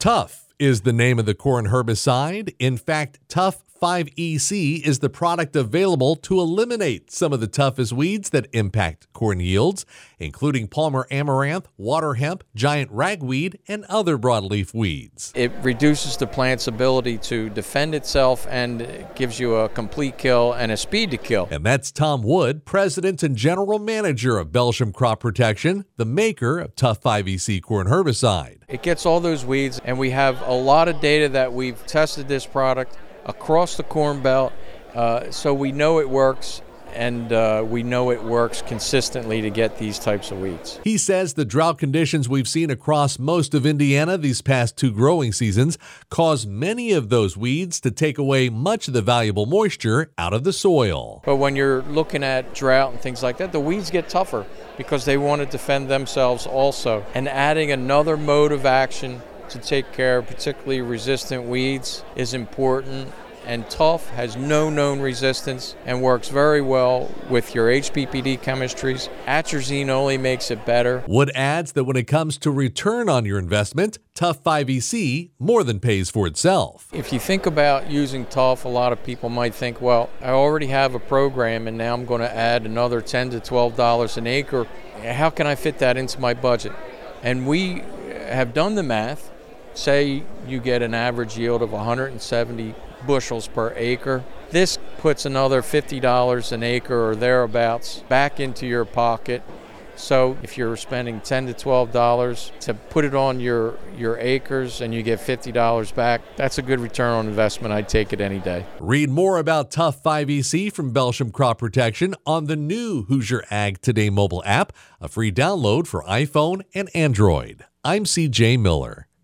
Tough is the name of the corn herbicide. In fact, Tough 5EC is the product available to eliminate some of the toughest weeds that impact corn yields, including Palmer amaranth, water hemp, giant ragweed, and other broadleaf weeds. It reduces the plant's ability to defend itself and gives you a complete kill and a speed to kill. And that's Tom Wood, President and General Manager of Belsham Crop Protection, the maker of Tough 5EC corn herbicide. It gets all those weeds, and we have a lot of data that we've tested this product across the corn belt, so we know it works, and we know it works consistently to get these types of weeds. He says the drought conditions we've seen across most of Indiana these past two growing seasons cause many of those weeds to take away much of the valuable moisture out of the soil. But when you're looking at drought and things like that, the weeds get tougher because they want to defend themselves also. And adding another mode of action to take care of particularly resistant weeds is important, and Tough has no known resistance and works very well with your HPPD chemistries. Atrazine only makes it better. Wood adds that when it comes to return on your investment, Tough 5EC more than pays for itself. If you think about using Tough, a lot of people might think, well, I already have a program and now I'm going to add another $10 to $12 an acre. How can I fit that into my budget? And we have done the math. Say you get an average yield of 170 bushels per acre. This puts another $50 an acre or thereabouts back into your pocket. So if you're spending $10 to $12 to put it on your acres and you get $50 back, that's a good return on investment. I'd take it any day. Read more about Tough 5EC from Belsham Crop Protection on the new Hoosier Ag Today mobile app, a free download for iPhone and Android. I'm CJ Miller.